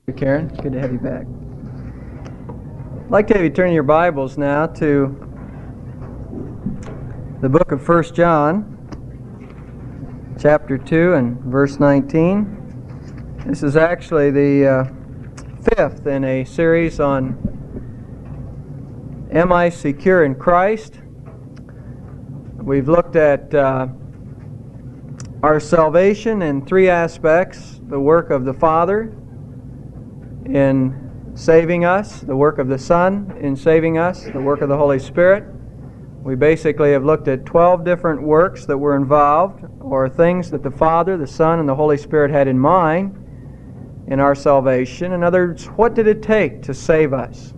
Karen, good to have you back. I'd like to have you turn your Bibles now to the book of 1 John, chapter 2 and verse 19. This is actually the fifth in a series on Am I Secure in Christ? We've looked at our salvation in three aspects: the work of the Father in saving us, the work of the Son in saving us, the work of the Holy Spirit. We basically have looked at 12 different works that were involved, or things that the Father, the Son, and the Holy Spirit had in mind in our salvation. In other words, what did it take to save us?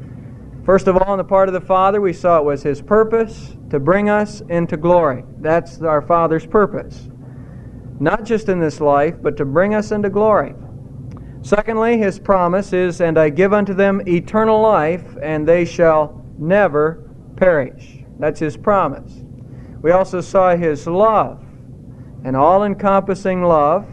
First of all, on the part of the Father, we saw it was His purpose to bring us into glory. That's our Father's purpose. Not just in this life, but to bring us into glory. Secondly, His promise is, "And I give unto them eternal life, and they shall never perish." That's His promise. We also saw His love, an all-encompassing love.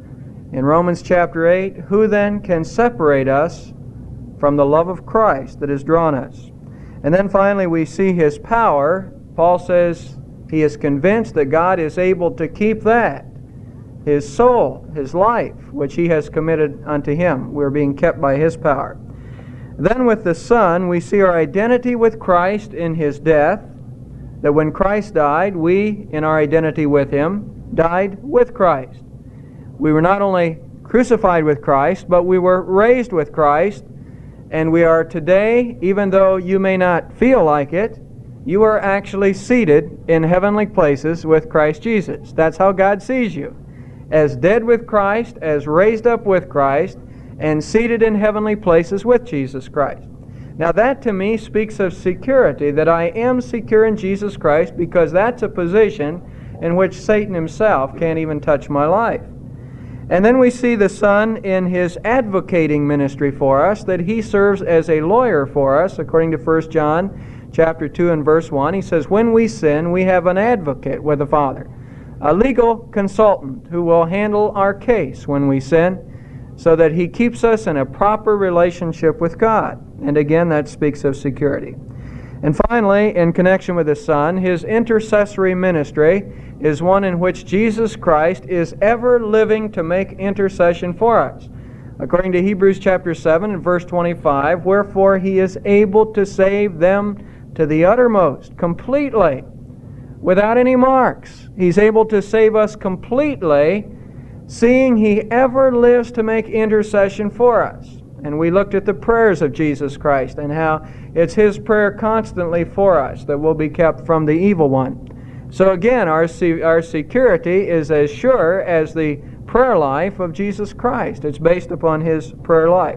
In Romans chapter 8, who then can separate us from the love of Christ that has drawn us? And then finally we see His power. Paul says he is convinced that God is able to keep that, His soul, His life, which He has committed unto Him. We're being kept by His power. Then with the Son, we see our identity with Christ in His death, that when Christ died, we, in our identity with Him, died with Christ. We were not only crucified with Christ, but we were raised with Christ, and we are today, even though you may not feel like it, you are actually seated in heavenly places with Christ Jesus. That's how God sees you: as dead with Christ, as raised up with Christ, and seated in heavenly places with Jesus Christ. Now that to me speaks of security, that I am secure in Jesus Christ, because that's a position in which Satan himself can't even touch my life. And then we see the Son in His advocating ministry for us, that He serves as a lawyer for us, according to 1 John chapter 2 and verse 1. He says, when we sin, we have an advocate with the Father, a legal consultant who will handle our case when we sin, so that He keeps us in a proper relationship with God. And again, that speaks of security. And finally, in connection with the Son, His intercessory ministry is one in which Jesus Christ is ever living to make intercession for us. According to Hebrews chapter 7 and verse 25, wherefore He is able to save them to the uttermost, completely, without any marks. He's able to save us completely, seeing He ever lives to make intercession for us. And we looked at the prayers of Jesus Christ and how it's His prayer constantly for us that we'll be kept from the evil one. So again, our security is as sure as the prayer life of Jesus Christ. It's based upon His prayer life.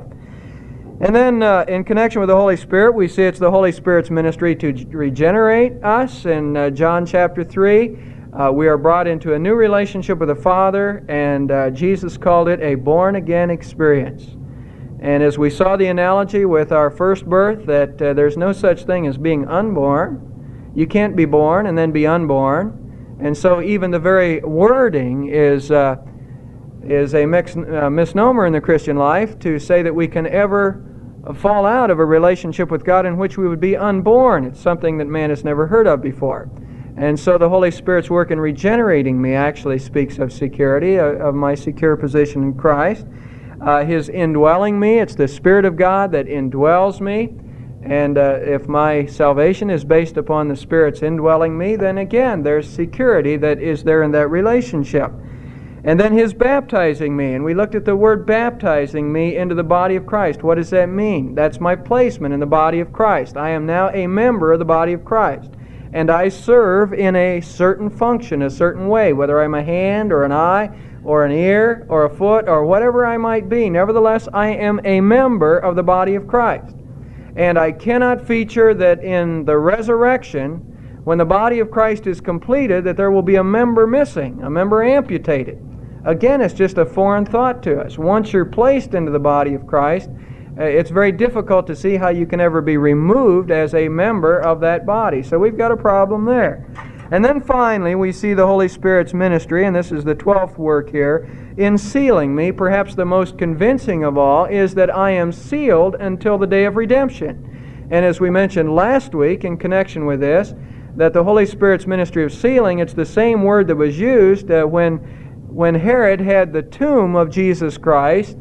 And then in connection with the Holy Spirit, we see it's the Holy Spirit's ministry to regenerate us. In John chapter 3, we are brought into a new relationship with the Father, and Jesus called it a born-again experience. And as we saw the analogy with our first birth, that there's no such thing as being unborn. You can't be born and then be unborn. And so even the very wording is a misnomer in the Christian life to say that we can ever fall out of a relationship with God in which we would be unborn. It's something that man has never heard of before. And so the Holy Spirit's work in regenerating me actually speaks of security, of my secure position in Christ. His indwelling me, it's the Spirit of God that indwells me. And if my salvation is based upon the Spirit's indwelling me, then again, there's security that is there in that relationship. And then His baptizing me, and we looked at the word baptizing me into the body of Christ. What does that mean? That's my placement in the body of Christ. I am now a member of the body of Christ, and I serve in a certain function, a certain way, whether I'm a hand or an eye or an ear or a foot or whatever I might be. Nevertheless, I am a member of the body of Christ. And I cannot feature that in the resurrection, when the body of Christ is completed, that there will be a member missing, a member amputated. Again, it's just a foreign thought to us. Once you're placed into the body of Christ, it's very difficult to see how you can ever be removed as a member of that body. So we've got a problem there. And then finally, we see the Holy Spirit's ministry, and this is the 12th work here, in sealing me. Perhaps the most convincing of all is that I am sealed until the day of redemption. And as we mentioned last week in connection with this, that the Holy Spirit's ministry of sealing, it's the same word that was used when Herod had the tomb of Jesus Christ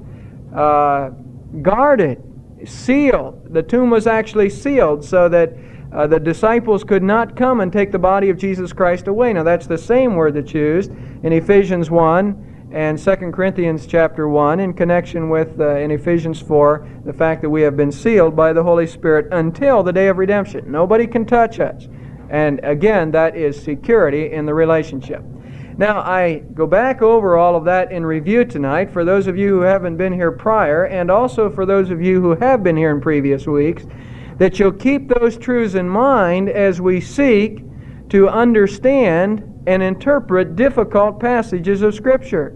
guarded, sealed. The tomb was actually sealed so that the disciples could not come and take the body of Jesus Christ away. Now that's the same word that's used in Ephesians 1 and 2 Corinthians chapter 1 in connection with, in Ephesians 4, the fact that we have been sealed by the Holy Spirit until the day of redemption. Nobody can touch us. And again, that is security in the relationship. Now, I go back over all of that in review tonight for those of you who haven't been here prior, and also for those of you who have been here in previous weeks, that you'll keep those truths in mind as we seek to understand and interpret difficult passages of Scripture.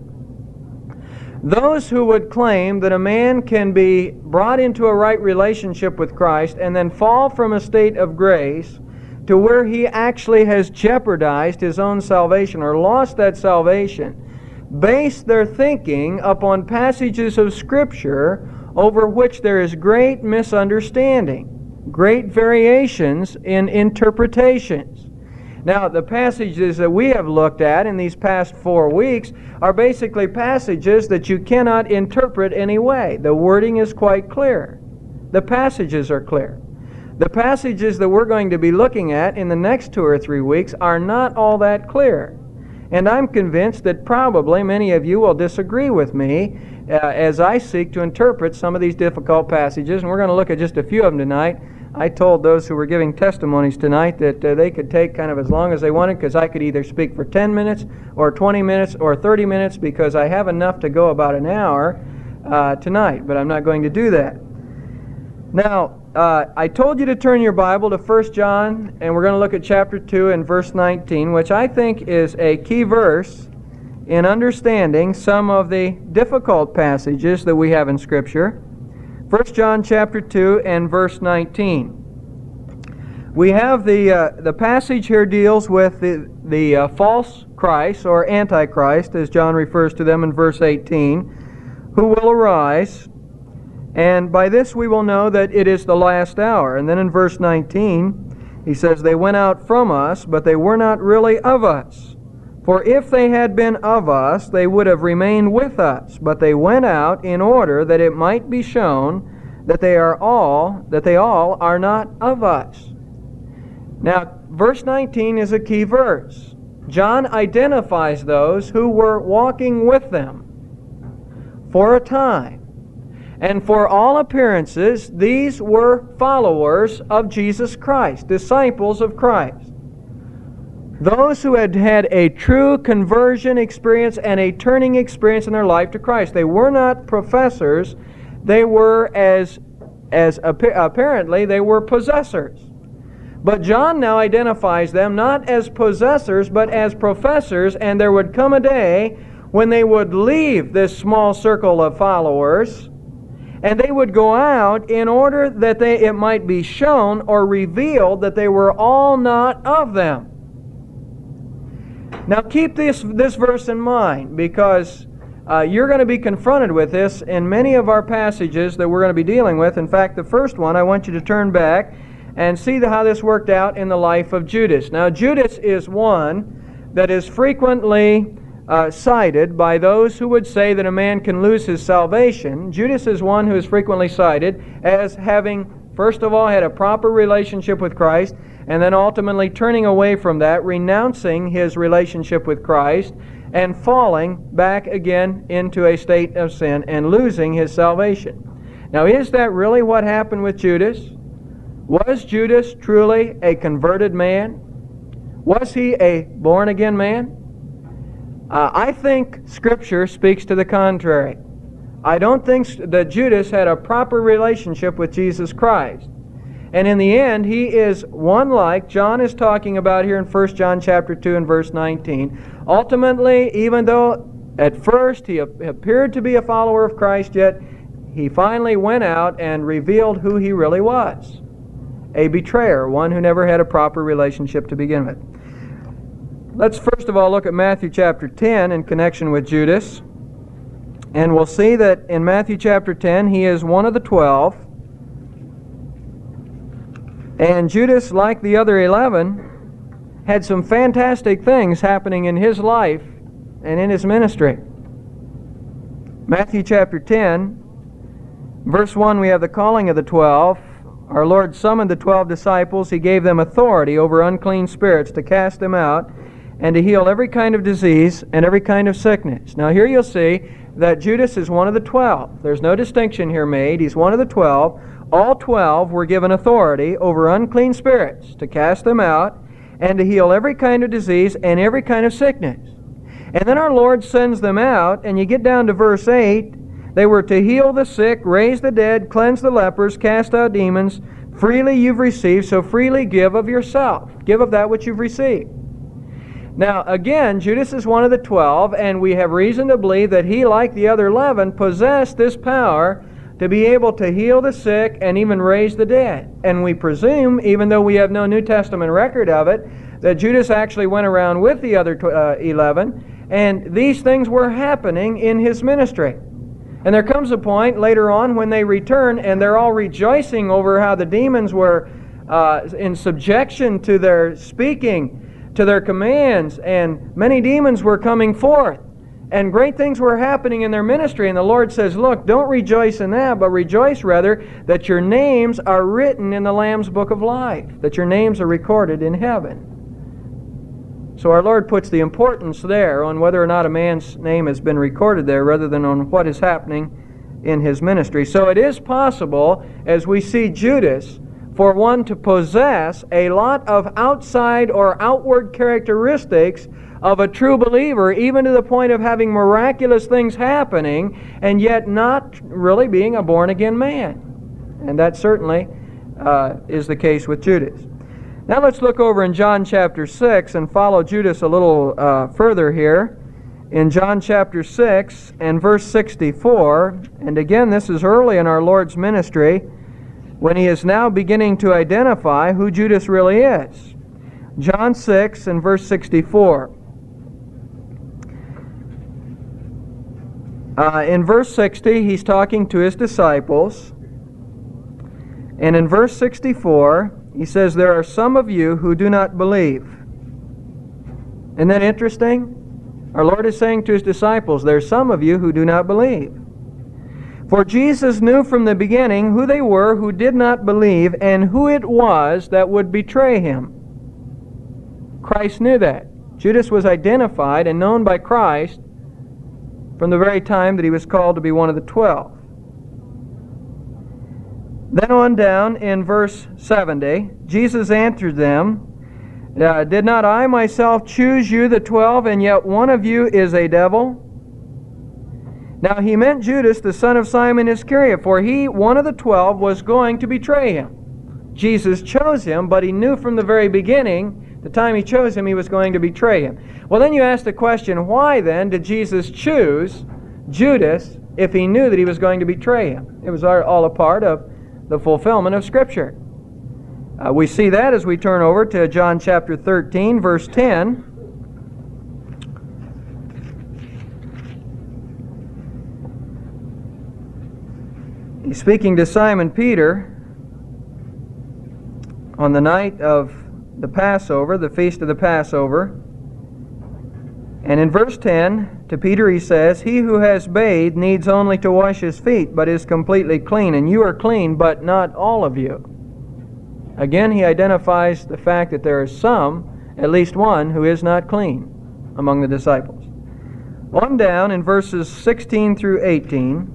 Those who would claim that a man can be brought into a right relationship with Christ and then fall from a state of grace to where he actually has jeopardized his own salvation or lost that salvation, base their thinking upon passages of Scripture over which there is great misunderstanding, great variations in interpretations. Now, the passages that we have looked at in these past 4 weeks are basically passages that you cannot interpret any way. The wording is quite clear. The passages are clear. The passages that we're going to be looking at in the next 2 or 3 weeks are not all that clear. And I'm convinced that probably many of you will disagree with me as I seek to interpret some of these difficult passages. And we're going to look at just a few of them tonight. I told those who were giving testimonies tonight that they could take kind of as long as they wanted, because I could either speak for 10 minutes or 20 minutes or 30 minutes, because I have enough to go about an hour tonight. But I'm not going to do that. Now, I told you to turn your Bible to 1 John, and we're going to look at chapter 2 and verse 19, which I think is a key verse in understanding some of the difficult passages that we have in Scripture. 1 John chapter 2 and verse 19. We have the passage here deals with the false Christ, or Antichrist, as John refers to them in verse 18, who will arise. And by this we will know that it is the last hour. And then in verse 19, he says, they went out from us, but they were not really of us. For if they had been of us, they would have remained with us. But they went out in order that it might be shown that they all are not of us. Now, verse 19 is a key verse. John identifies those who were walking with them for a time. And for all appearances, these were followers of Jesus Christ, disciples of Christ. Those who had had a true conversion experience and a turning experience in their life to Christ. They were not professors. They were, apparently, they were possessors. But John now identifies them not as possessors, but as professors, and there would come a day when they would leave this small circle of followers, and they would go out in order that it might be shown or revealed that they were all not of them. Now keep this verse in mind, because you're going to be confronted with this in many of our passages that we're going to be dealing with. In fact, the first one, I want you to turn back and see how this worked out in the life of Judas. Now, Judas is one that is frequently cited by those who would say that a man can lose his salvation. Judas is one who is frequently cited as having, first of all, had a proper relationship with Christ, and then ultimately turning away from that, renouncing his relationship with Christ, and falling back again into a state of sin and losing his salvation. Now, is that really what happened with Judas? Was Judas truly a converted man? Was he a born-again man? I think Scripture speaks to the contrary. I don't think that Judas had a proper relationship with Jesus Christ. And in the end, he is one like John is talking about here in 1 John chapter 2 and verse 19. Ultimately, even though at first he appeared to be a follower of Christ, yet he finally went out and revealed who he really was. A betrayer, one who never had a proper relationship to begin with. Let's first of all look at Matthew chapter 10 in connection with Judas. And we'll see that in Matthew chapter 10, he is one of the 12. And Judas, like the other 11, had some fantastic things happening in his life and in his ministry. Matthew chapter 10, verse 1, we have the calling of the 12. Our Lord summoned the 12 disciples. He gave them authority over unclean spirits to cast them out and to heal every kind of disease and every kind of sickness. Now here you'll see that Judas is one of the 12. There's no distinction here made. He's one of the 12. All 12 were given authority over unclean spirits to cast them out and to heal every kind of disease and every kind of sickness. And then our Lord sends them out, and you get down to verse 8. They were to heal the sick, raise the dead, cleanse the lepers, cast out demons. Freely you've received, so freely give of yourself. Give of that which you've received. Now, again, Judas is one of the 12, and we have reason to believe that he, like the other 11, possessed this power to be able to heal the sick and even raise the dead. And we presume, even though we have no New Testament record of it, that Judas actually went around with the other 11, and these things were happening in his ministry. And there comes a point later on when they return, and they're all rejoicing over how the demons were in subjection to their speaking, to their commands, and many demons were coming forth. And great things were happening in their ministry. And the Lord says, look, don't rejoice in that, but rejoice rather that your names are written in the Lamb's book of life, that your names are recorded in heaven. So our Lord puts the importance there on whether or not a man's name has been recorded there rather than on what is happening in his ministry. So it is possible, as we see Judas, for one to possess a lot of outside or outward characteristics of a true believer, even to the point of having miraculous things happening, and yet not really being a born-again man. And that certainly is the case with Judas. Now let's look over in John chapter 6 and follow Judas a little further here. In John chapter 6 and verse 64, and again this is early in our Lord's ministry, when he is now beginning to identify who Judas really is. John 6 and verse 64. In verse 60, he's talking to his disciples. And in verse 64, he says, there are some of you who do not believe. Isn't that interesting? Our Lord is saying to his disciples, there are some of you who do not believe. For Jesus knew from the beginning who they were who did not believe and who it was that would betray him. Christ knew that. Judas was identified and known by Christ from the very time that he was called to be one of the 12. Then on down in verse 70, Jesus answered them, did not I myself choose you the 12, and yet one of you is a devil? Now he meant Judas, the son of Simon Iscariot, for he, one of the 12, was going to betray him. Jesus chose him, but he knew from the very beginning, the time he chose him, he was going to betray him. Well, then you ask the question, why then did Jesus choose Judas if he knew that he was going to betray him? It was all a part of the fulfillment of Scripture. We see that as we turn over to John chapter 13, verse 10. He's speaking to Simon Peter on the night of the Passover, the feast of the Passover. And in verse 10, to Peter he says, he who has bathed needs only to wash his feet, but is completely clean. And you are clean, but not all of you. Again, he identifies the fact that there is some, at least one, who is not clean among the disciples. On down in verses 16 through 18,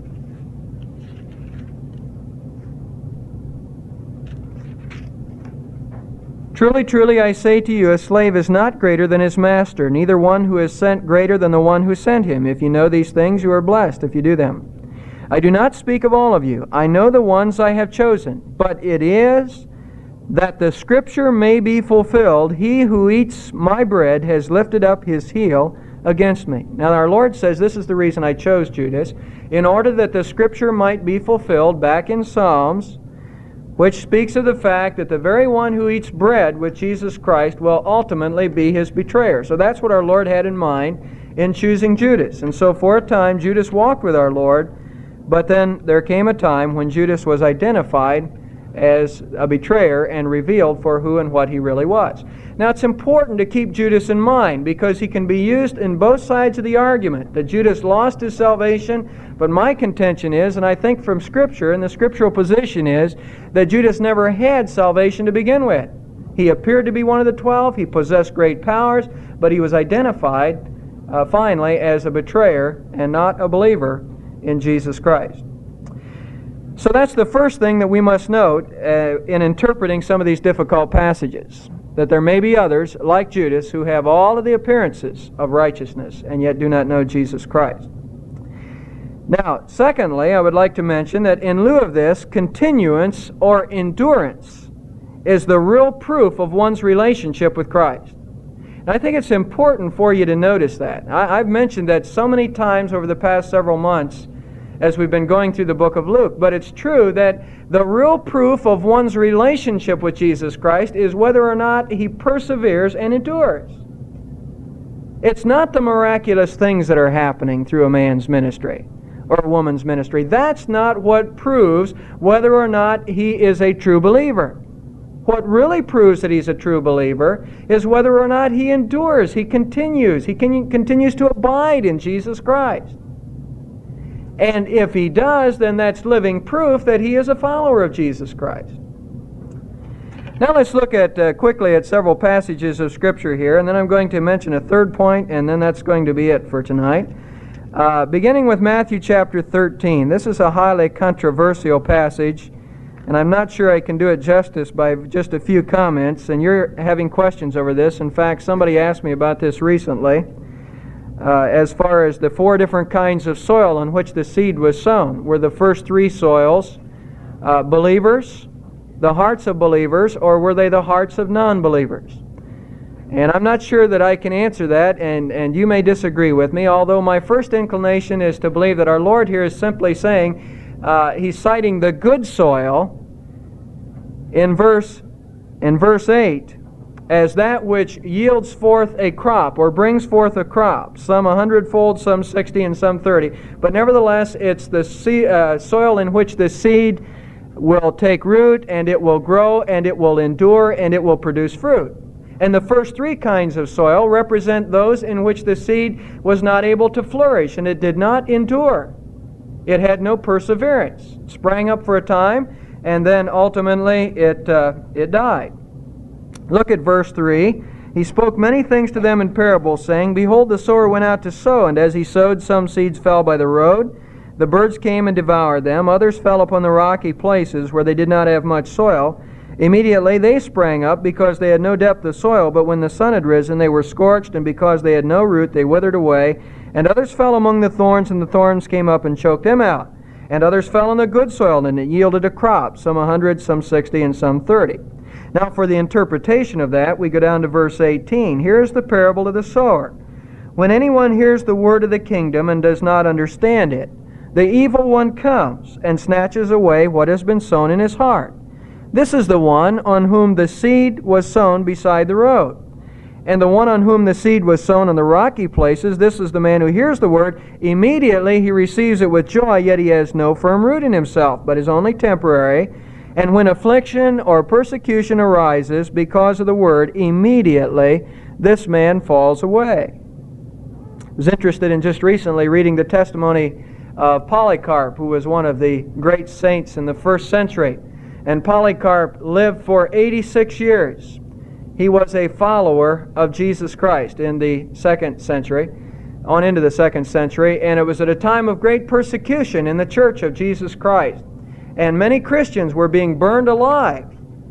truly, truly, I say to you, a slave is not greater than his master, neither one who is sent greater than the one who sent him. If you know these things, you are blessed if you do them. I do not speak of all of you. I know the ones I have chosen. But it is that the Scripture may be fulfilled, he who eats my bread has lifted up his heel against me. Now our Lord says, this is the reason I chose Judas, in order that the Scripture might be fulfilled back in Psalms, which speaks of the fact that the very one who eats bread with Jesus Christ will ultimately be his betrayer. So that's what our Lord had in mind in choosing Judas. And so for a time, Judas walked with our Lord, but then there came a time when Judas was identified as a betrayer and revealed for who and what he really was. Now it's important to keep Judas in mind because he can be used in both sides of the argument, that Judas lost his salvation, but my contention is, and I think from Scripture, and the scriptural position is, that Judas never had salvation to begin with. He appeared to be one of the 12, he possessed great powers, but he was identified finally as a betrayer and not a believer in Jesus Christ. So that's the first thing that we must note in interpreting some of these difficult passages, that there may be others, like Judas, who have all of the appearances of righteousness and yet do not know Jesus Christ. Now, secondly, I would like to mention that in lieu of this, continuance or endurance is the real proof of one's relationship with Christ. And I think it's important for you to notice that. I've mentioned that so many times over the past several months as we've been going through the book of Luke. But it's true that the real proof of one's relationship with Jesus Christ is whether or not he perseveres and endures. It's not the miraculous things that are happening through a man's ministry or a woman's ministry. That's not what proves whether or not he is a true believer. What really proves that he's a true believer is whether or not he endures, he continues to abide in Jesus Christ. And if he does, then that's living proof that he is a follower of Jesus Christ. Now let's look at quickly at several passages of Scripture here, and then I'm going to mention a third point, and then that's going to be it for tonight. Beginning with Matthew chapter 13. This is a highly controversial passage, and I'm not sure I can do it justice by just a few comments, and you're having questions over this. In fact, somebody asked me about this recently. As far as the 4 different kinds of soil on which the seed was sown. Were the first 3 soils believers, the hearts of believers, or were they the hearts of non-believers? And I'm not sure that I can answer that, and you may disagree with me, although my first inclination is to believe that our Lord here is simply saying, he's citing the good soil in verse 8, as that which yields forth a crop, or brings forth a crop, some 100-fold, some 60, and some 30. But nevertheless, it's the soil in which the seed will take root, and it will grow, and it will endure, and it will produce fruit. And the first 3 kinds of soil represent those in which the seed was not able to flourish, and it did not endure. It had no perseverance. It sprang up for a time, and then ultimately it died. Look at verse 3. He spoke many things to them in parables, saying, Behold, the sower went out to sow, and as he sowed, some seeds fell by the road. The birds came and devoured them. Others fell upon the rocky places where they did not have much soil. Immediately they sprang up, because they had no depth of soil. But when the sun had risen, they were scorched, and because they had no root, they withered away. And others fell among the thorns, and the thorns came up and choked them out. And others fell on the good soil, and it yielded a crop, some 100, some 60, and some 30. Now for the interpretation of that, we go down to verse 18. Here's the parable of the sower. When anyone hears the word of the kingdom and does not understand it, the evil one comes and snatches away what has been sown in his heart. This is the one on whom the seed was sown beside the road. And the one on whom the seed was sown on the rocky places, this is the man who hears the word. Immediately he receives it with joy, yet he has no firm root in himself, but is only temporary. And when affliction or persecution arises because of the word, immediately this man falls away. I was interested in just recently reading the testimony of Polycarp, who was one of the great saints in the first century. And Polycarp lived for 86 years. He was a follower of Jesus Christ in the 2nd century, on into the 2nd century, and it was at a time of great persecution in the church of Jesus Christ. And many Christians were being burned alive.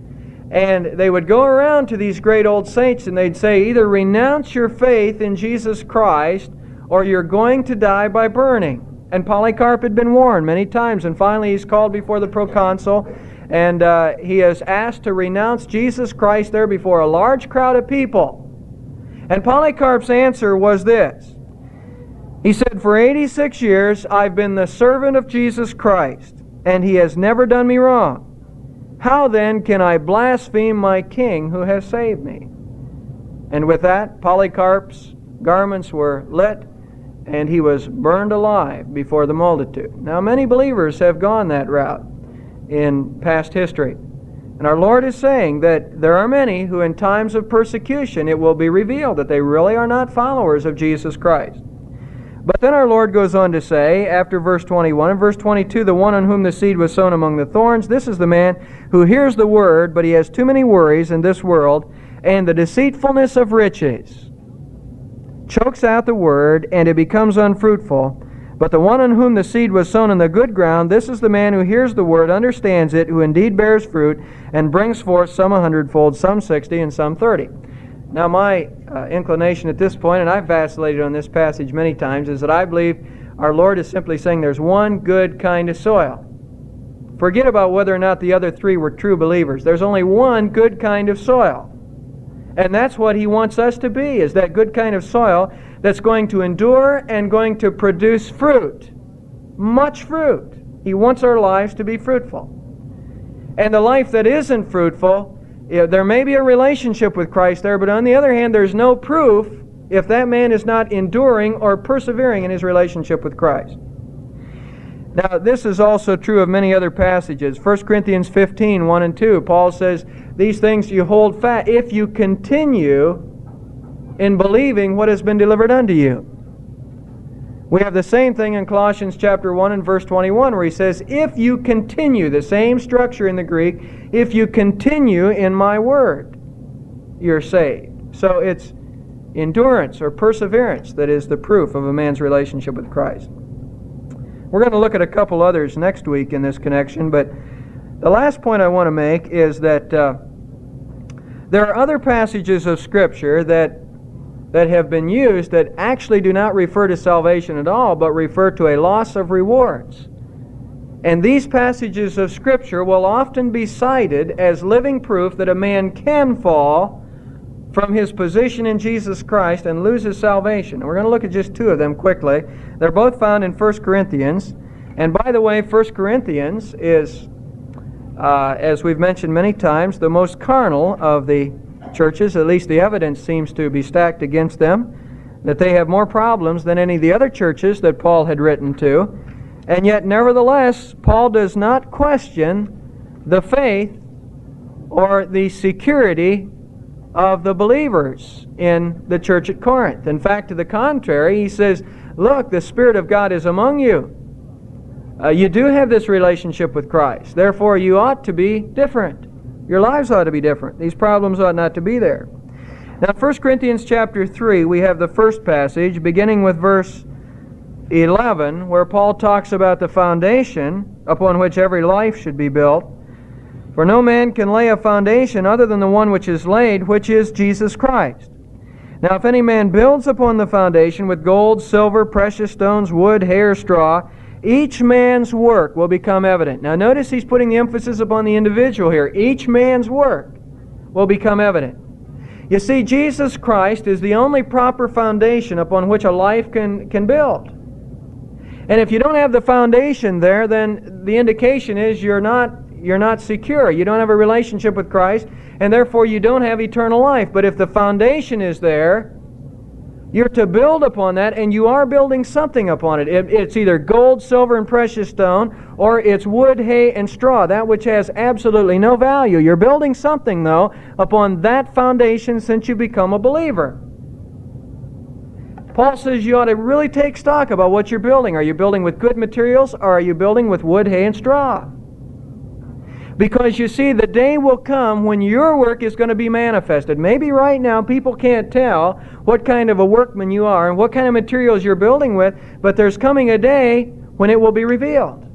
And they would go around to these great old saints and they'd say, either renounce your faith in Jesus Christ or you're going to die by burning. And Polycarp had been warned many times, and finally he's called before the proconsul, and he is asked to renounce Jesus Christ there before a large crowd of people. And Polycarp's answer was this. He said, for 86 years I've been the servant of Jesus Christ, and he has never done me wrong. How then can I blaspheme my King who has saved me? And with that, Polycarp's garments were lit, and he was burned alive before the multitude. Now, many believers have gone that route in past history. And our Lord is saying that there are many who in times of persecution it will be revealed that they really are not followers of Jesus Christ. But then our Lord goes on to say, after verse 21, in verse 22, the one on whom the seed was sown among the thorns, this is the man who hears the word, but he has too many worries in this world, and the deceitfulness of riches chokes out the word, and it becomes unfruitful. But the one on whom the seed was sown in the good ground, this is the man who hears the word, understands it, who indeed bears fruit, and brings forth some 100-fold, some 60, and some 30. Now my inclination at this point, and I've vacillated on this passage many times, is that I believe our Lord is simply saying there's one good kind of soil. Forget about whether or not the other three were true believers. There's only one good kind of soil. And that's what He wants us to be, is that good kind of soil that's going to endure and going to produce fruit. Much fruit. He wants our lives to be fruitful. And the life that isn't fruitful, there may be a relationship with Christ there, but on the other hand, there's no proof if that man is not enduring or persevering in his relationship with Christ. Now, this is also true of many other passages. 1 Corinthians 15, 1 and 2, Paul says, these things you hold fast if you continue in believing what has been delivered unto you. We have the same thing in Colossians chapter 1 and verse 21, where he says, if you continue, the same structure in the Greek, if you continue in my word, you're saved. So it's endurance or perseverance that is the proof of a man's relationship with Christ. We're going to look at a couple others next week in this connection, but the last point I want to make is that there are other passages of Scripture that have been used that actually do not refer to salvation at all, but refer to a loss of rewards. And these passages of Scripture will often be cited as living proof that a man can fall from his position in Jesus Christ and lose his salvation. And we're going to look at just two of them quickly. They're both found in 1 Corinthians. And by the way, 1 Corinthians is, as we've mentioned many times, the most carnal of the churches. At least the evidence seems to be stacked against them, that they have more problems than any of the other churches that Paul had written to. And yet, nevertheless, Paul does not question the faith or the security of the believers in the church at Corinth. In fact, to the contrary, he says, look, the Spirit of God is among you. You do have this relationship with Christ. Therefore, you ought to be different. Your lives ought to be different. These problems ought not to be there. Now, 1 Corinthians chapter 3, we have the first passage, beginning with verse 11, where Paul talks about the foundation upon which every life should be built. For no man can lay a foundation other than the one which is laid, which is Jesus Christ. Now if any man builds upon the foundation with gold, silver, precious stones, wood, hay, straw, each man's work will become evident. Now notice he's putting the emphasis upon the individual here. Each man's work will become evident. You see, Jesus Christ is the only proper foundation upon which a life can build. And if you don't have the foundation there, then the indication is you're not secure. You don't have a relationship with Christ, and therefore you don't have eternal life. But if the foundation is there, you're to build upon that, and you are building something upon it. It's either gold, silver, and precious stone, or it's wood, hay, and straw, that which has absolutely no value. You're building something, though, upon that foundation since you become a believer. Paul says you ought to really take stock about what you're building. Are you building with good materials, or are you building with wood, hay, and straw? Because you see, the day will come when your work is going to be manifested. Maybe right now people can't tell what kind of a workman you are and what kind of materials you're building with, but there's coming a day when it will be revealed.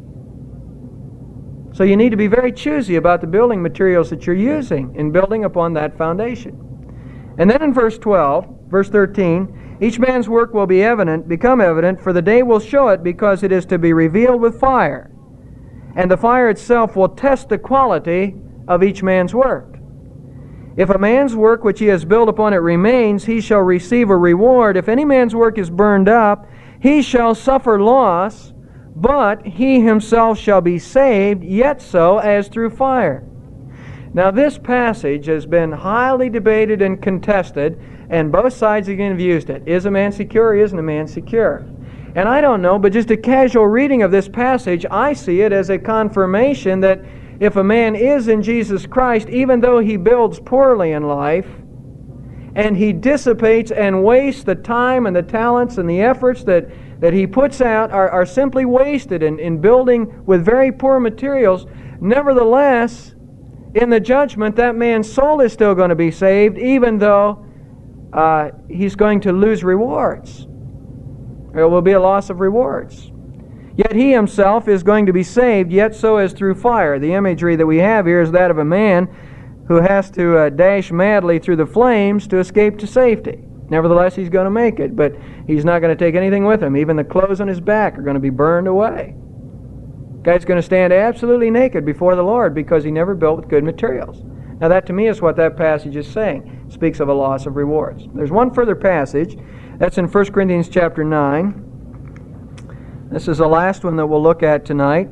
So you need to be very choosy about the building materials that you're using in building upon that foundation. And then in verse 13, each man's work will become evident, for the day will show it, because it is to be revealed with fire. And the fire itself will test the quality of each man's work. If a man's work which he has built upon it remains, he shall receive a reward. If any man's work is burned up, he shall suffer loss, but he himself shall be saved, yet so as through fire. Now this passage has been highly debated and contested, and both sides again have used it. Is a man secure or isn't a man secure? And I don't know, but just a casual reading of this passage, I see it as a confirmation that if a man is in Jesus Christ, even though he builds poorly in life, and he dissipates and wastes the time and the talents and the efforts that he puts out are simply wasted in building with very poor materials, nevertheless, in the judgment, that man's soul is still going to be saved, even though he's going to lose rewards. There will be a loss of rewards. Yet he himself is going to be saved, yet so as through fire. The imagery that we have here is that of a man who has to dash madly through the flames to escape to safety. Nevertheless, he's going to make it, but he's not going to take anything with him. Even the clothes on his back are going to be burned away. Guy's going to stand absolutely naked before the Lord because he never built with good materials. Now that to me is what that passage is saying. It speaks of a loss of rewards. There's one further passage. That's in 1 Corinthians chapter 9. This is the last one that we'll look at tonight.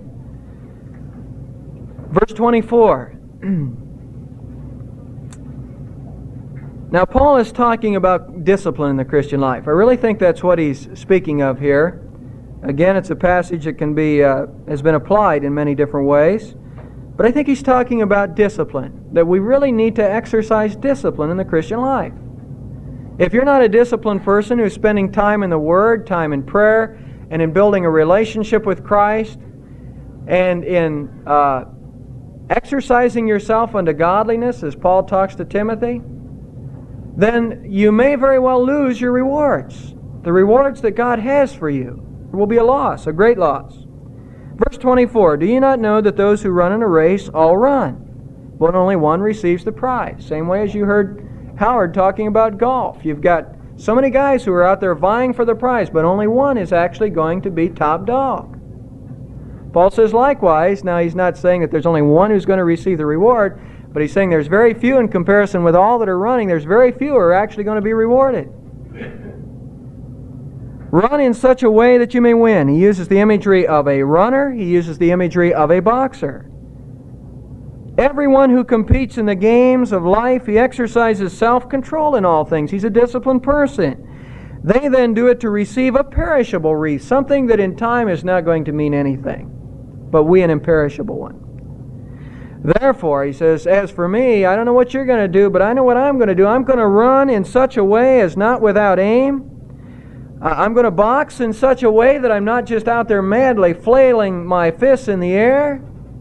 Verse 24. Now Paul is talking about discipline in the Christian life. I really think that's what he's speaking of here. Again, it's a passage that can be has been applied in many different ways. But I think he's talking about discipline, that we really need to exercise discipline in the Christian life. If you're not a disciplined person who's spending time in the Word, time in prayer, and in building a relationship with Christ, and in exercising yourself unto godliness, as Paul talks to Timothy, then you may very well lose your rewards. The rewards that God has for you. There will be a loss, a great loss. Verse 24, do you not know that those who run in a race all run, but only one receives the prize? Same way as you heard Howard talking about golf. You've got so many guys who are out there vying for the prize, but only one is actually going to be top dog. Paul says likewise, now he's not saying that there's only one who's going to receive the reward, but he's saying there's very few in comparison with all that are running. There's very few who are actually going to be rewarded. Run in such a way that you may win. He uses the imagery of a runner. He uses the imagery of a boxer. Everyone who competes in the games of life, he exercises self-control in all things. He's a disciplined person. They then do it to receive a perishable wreath, something that in time is not going to mean anything, but we an imperishable one. Therefore, he says, as for me, I don't know what you're going to do, but I know what I'm going to do. I'm going to run in such a way as not without aim. I'm going to box in such a way that I'm not just out there madly flailing my fists in the air.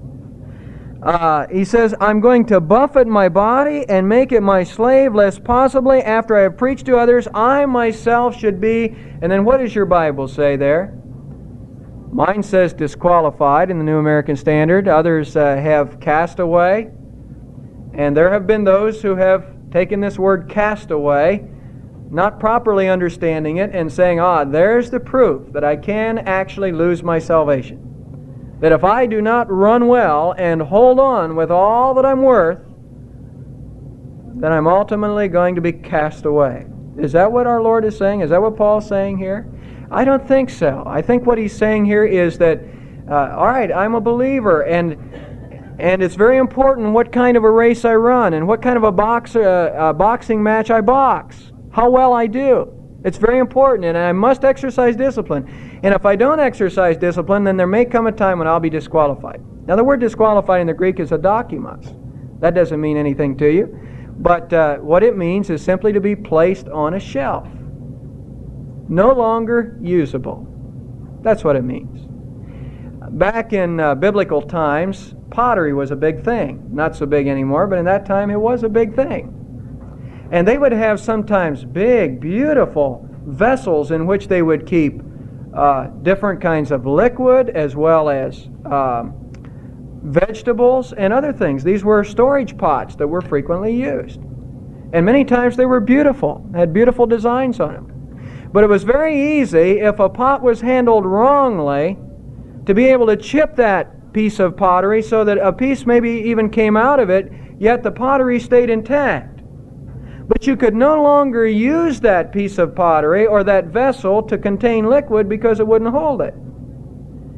He says, I'm going to buffet my body and make it my slave, lest possibly after I have preached to others, I myself should be... And then what does your Bible say there? Mine says disqualified in the New American Standard. Others have cast away. And there have been those who have taken this word cast away, not properly understanding it and saying, there's the proof that I can actually lose my salvation. That if I do not run well and hold on with all that I'm worth, then I'm ultimately going to be cast away. Is that what our Lord is saying? Is that what Paul's saying here? I don't think so. I think what he's saying here is that, all right, I'm a believer, and it's very important what kind of a race I run and what kind of a boxing match I box, how well I do. It's very important, and I must exercise discipline. And if I don't exercise discipline, then there may come a time when I'll be disqualified. Now, the word disqualified in the Greek is adokimos. That doesn't mean anything to you. But what it means is simply to be placed on a shelf. No longer usable. That's what it means. Back in biblical times, pottery was a big thing. Not so big anymore, but in that time it was a big thing. And they would have sometimes big, beautiful vessels in which they would keep different kinds of liquid as well as vegetables and other things. These were storage pots that were frequently used. And many times they were beautiful, had beautiful designs on them. But it was very easy, if a pot was handled wrongly, to be able to chip that piece of pottery so that a piece maybe even came out of it, yet the pottery stayed intact. But you could no longer use that piece of pottery or that vessel to contain liquid because it wouldn't hold it.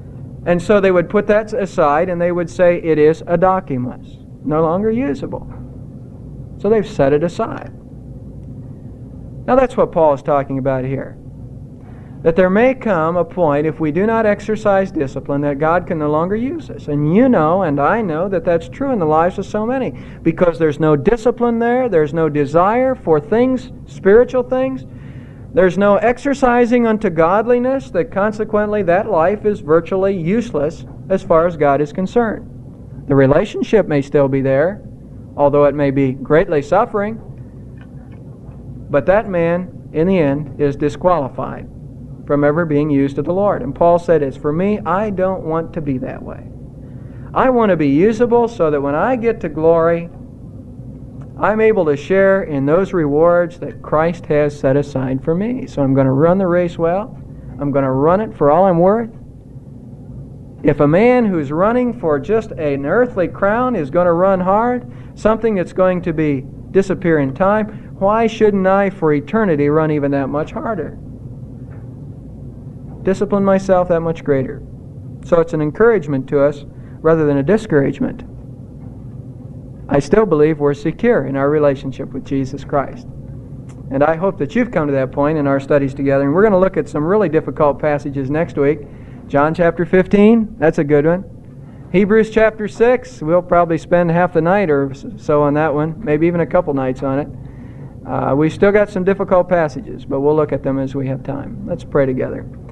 And so they would put that aside and they would say it is adakimus, no longer usable. So they've set it aside. Now that's what Paul is talking about here. That there may come a point, if we do not exercise discipline, that God can no longer use us. And you know, and I know, that that's true in the lives of so many. Because there's no discipline there, there's no desire for things, spiritual things. There's no exercising unto godliness, that consequently that life is virtually useless as far as God is concerned. The relationship may still be there, although it may be greatly suffering, but that man, in the end, is disqualified from ever being used of the Lord. And Paul said, as for me, I don't want to be that way. I want to be usable so that when I get to glory, I'm able to share in those rewards that Christ has set aside for me. So I'm going to run the race well. I'm going to run it for all I'm worth. If a man who's running for just an earthly crown is going to run hard, something that's going to be disappear in time, why shouldn't I for eternity run even that much harder? Discipline myself that much greater. So it's an encouragement to us rather than a discouragement. I still believe we're secure in our relationship with Jesus Christ. And I hope that you've come to that point in our studies together. And we're going to look at some really difficult passages next week. John chapter 15, that's a good one. Hebrews chapter 6, we'll probably spend half the night or so on that one, maybe even a couple nights on it. We've still got some difficult passages, but we'll look at them as we have time. Let's pray together.